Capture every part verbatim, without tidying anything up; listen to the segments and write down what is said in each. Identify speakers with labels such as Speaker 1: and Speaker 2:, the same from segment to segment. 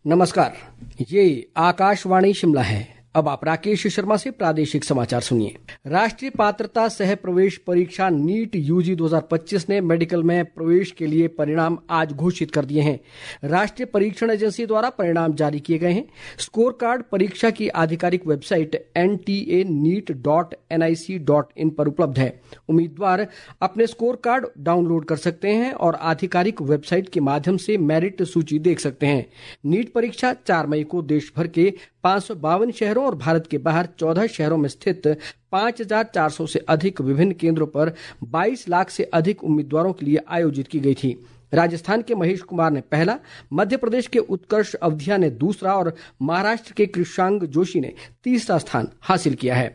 Speaker 1: नमस्कार, ये आकाशवाणी शिमला है। अब आप राकेश शर्मा से प्रादेशिक समाचार सुनिए। राष्ट्रीय पात्रता सह प्रवेश परीक्षा नीट यूजी दो हज़ार पच्चीस ने मेडिकल में प्रवेश के लिए परिणाम आज घोषित कर दिए हैं। राष्ट्रीय परीक्षण एजेंसी द्वारा परिणाम जारी किए गए हैं। स्कोर कार्ड परीक्षा की आधिकारिक website N T A NEET dot N I C dot in पर उपलब्ध है। उम्मीदवार अपने स्कोर कार्ड डाउनलोड कर सकते हैं और आधिकारिक वेबसाइट के माध्यम से मेरिट सूची देख सकते हैं। नीट परीक्षा चार मई को देश भर के पाँच सौ बावन शहरों और भारत के बाहर चौदह शहरों में स्थित पाँच हज़ार चार सौ से अधिक विभिन्न केंद्रों पर बाईस लाख से अधिक उम्मीदवारों के लिए आयोजित की गई थी। राजस्थान के महेश कुमार ने पहला, मध्य प्रदेश के उत्कर्ष अवधिया ने दूसरा और महाराष्ट्र के कृषांग जोशी ने तीसरा स्थान हासिल किया है।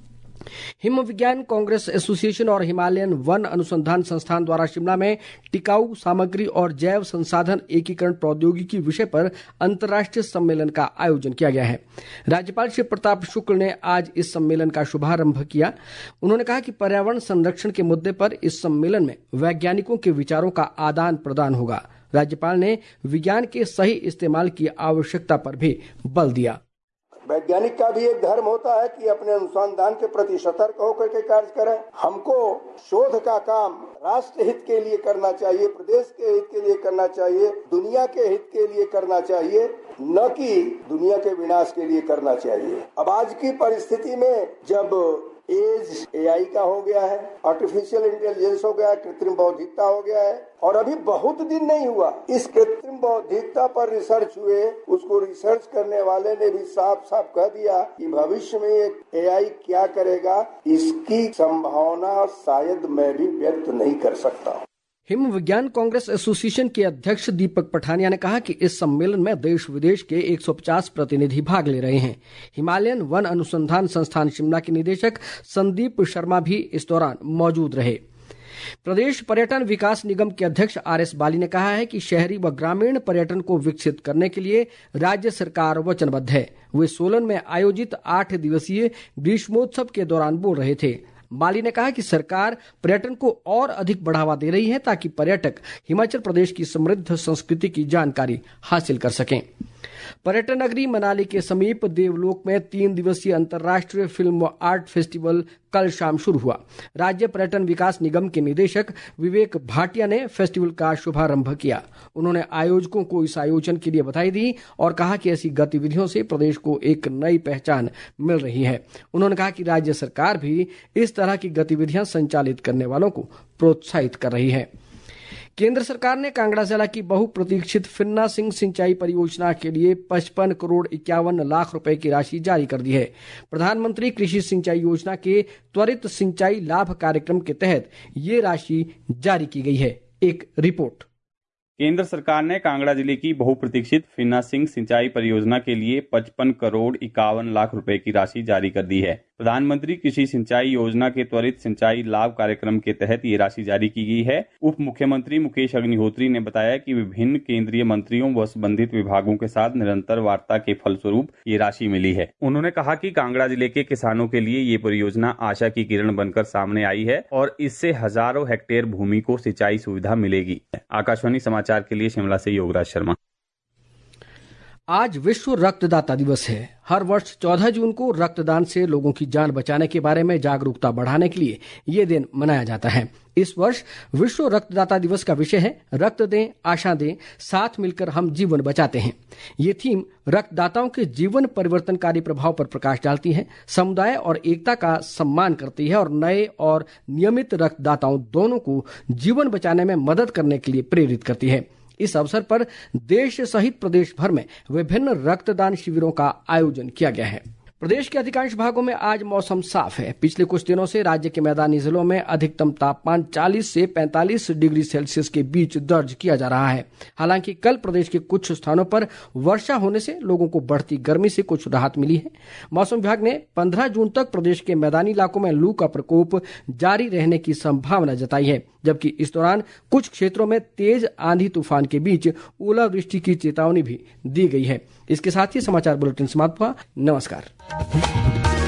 Speaker 1: हिम विज्ञान कांग्रेस एसोसिएशन और हिमालयन वन अनुसंधान संस्थान द्वारा शिमला में टिकाऊ सामग्री और जैव संसाधन एकीकरण प्रौद्योगिकी विषय पर अंतर्राष्ट्रीय सम्मेलन का आयोजन किया गया है। राज्यपाल श्री प्रताप शुक्ल ने आज इस सम्मेलन का शुभारंभ किया। उन्होंने कहा कि पर्यावरण संरक्षण के मुद्दे पर इस सम्मेलन में वैज्ञानिकों के विचारों का आदान प्रदान होगा। राज्यपाल ने विज्ञान के सही इस्तेमाल की आवश्यकता पर भी बल दिया।
Speaker 2: वैज्ञानिक का भी एक धर्म होता है कि अपने अनुसंधान के प्रति सतर्क होकर के कार्य करें। हमको शोध का काम राष्ट्र हित के लिए करना चाहिए, प्रदेश के हित के लिए करना चाहिए, दुनिया के हित के लिए करना चाहिए, न कि दुनिया के विनाश के लिए करना चाहिए। अब आज की परिस्थिति में जब एज ए आई का हो गया है, आर्टिफिशियल इंटेलिजेंस हो गया है, कृत्रिम बौद्धिकता हो गया है, और अभी बहुत दिन नहीं हुआ इस कृत्रिम बौद्धिकता पर रिसर्च हुए। उसको रिसर्च करने वाले ने भी साफ साफ कह दिया कि भविष्य में एक ए आई क्या करेगा, इसकी संभावना शायद मैं भी व्यक्त नहीं कर सकता।
Speaker 1: हिम विज्ञान कांग्रेस एसोसिएशन के अध्यक्ष दीपक पठानिया ने कहा कि इस सम्मेलन में देश विदेश के एक सौ पचास प्रतिनिधि भाग ले रहे हैं। हिमालयन वन अनुसंधान संस्थान शिमला के निदेशक संदीप शर्मा भी इस दौरान मौजूद रहे। प्रदेश पर्यटन विकास निगम के अध्यक्ष आर एस बाली ने कहा है कि शहरी व ग्रामीण पर्यटन को विकसित करने के लिए राज्य सरकार वचनबद्ध है। वे सोलन में आयोजित आठ दिवसीय ग्रीष्मोत्सव के दौरान बोल रहे थे। बाली ने कहा कि सरकार पर्यटन को और अधिक बढ़ावा दे रही है ताकि पर्यटक हिमाचल प्रदेश की समृद्ध संस्कृति की जानकारी हासिल कर सकें। पर्यटन नगरी मनाली के समीप देवलोक में तीन दिवसीय अंतर्राष्ट्रीय फिल्म व आर्ट फेस्टिवल कल शाम शुरू हुआ। राज्य पर्यटन विकास निगम के निदेशक विवेक भाटिया ने फेस्टिवल का शुभारंभ किया। उन्होंने आयोजकों को इस आयोजन के लिए बधाई दी और कहा कि ऐसी गतिविधियों से प्रदेश को एक नई पहचान मिल रही है। उन्होंने कहा कि राज्य सरकार भी इस तरह की गतिविधियां संचालित करने वालों को प्रोत्साहित कर रही है। केंद्र सरकार ने कांगड़ा जिला की बहुप्रतीक्षित फिन्ना सिंह सिंचाई परियोजना के लिए पचपन करोड़ इक्यावन लाख रुपए की राशि जारी कर दी है। प्रधानमंत्री कृषि सिंचाई योजना के त्वरित सिंचाई लाभ कार्यक्रम के तहत ये राशि जारी की गई है। एक रिपोर्ट।
Speaker 3: केंद्र सरकार ने कांगड़ा जिले की बहुप्रतीक्षित फिन्ना सिंह सिंचाई परियोजना के लिए पचपन करोड़ इक्यावन लाख रुपए की राशि जारी कर दी है। प्रधानमंत्री कृषि सिंचाई योजना के त्वरित सिंचाई लाभ कार्यक्रम के तहत ये राशि जारी की गई है। उप मुख्यमंत्री मुकेश अग्निहोत्री ने बताया कि विभिन्न केंद्रीय मंत्रियों व संबंधित विभागों के साथ निरंतर वार्ता के फलस्वरूप ये राशि मिली है। उन्होंने कहा कि कांगड़ा जिले के किसानों के लिए ये परियोजना आशा की किरण बनकर सामने आई है और इससे हजारों हेक्टेयर भूमि को सिंचाई सुविधा मिलेगी। आकाशवाणी समाचार के लिए शिमला से योगराज शर्मा।
Speaker 1: आज विश्व रक्तदाता दिवस है। हर वर्ष चौदह जून को रक्तदान से लोगों की जान बचाने के बारे में जागरूकता बढ़ाने के लिए ये दिन मनाया जाता है। इस वर्ष विश्व रक्तदाता दिवस का विषय है रक्त दें, आशा दें, साथ मिलकर हम जीवन बचाते हैं। ये थीम रक्तदाताओं के जीवन परिवर्तनकारी प्रभाव पर प्रकाश डालती है, समुदाय और एकता का सम्मान करती है और नए और नियमित रक्तदाताओं दोनों को जीवन बचाने में मदद करने के लिए प्रेरित करती है। इस अवसर पर देश सहित प्रदेश भर में विभिन्न रक्तदान शिविरों का आयोजन किया गया है। प्रदेश के अधिकांश भागों में आज मौसम साफ है। पिछले कुछ दिनों से राज्य के मैदानी जिलों में अधिकतम तापमान चालीस से पैंतालीस डिग्री सेल्सियस के बीच दर्ज किया जा रहा है। हालांकि कल प्रदेश के कुछ स्थानों पर वर्षा होने से लोगों को बढ़ती गर्मी से कुछ राहत मिली है। मौसम विभाग ने पंद्रह जून तक प्रदेश के मैदानी इलाकों में लू का प्रकोप जारी रहने की संभावना जताई है, जबकि इस दौरान कुछ क्षेत्रों में तेज आंधी तूफान के बीच ओलावृष्टि की चेतावनी भी दी गई है। इसके साथ ही समाचार बुलेटिन समाप्त हुआ। नमस्कार।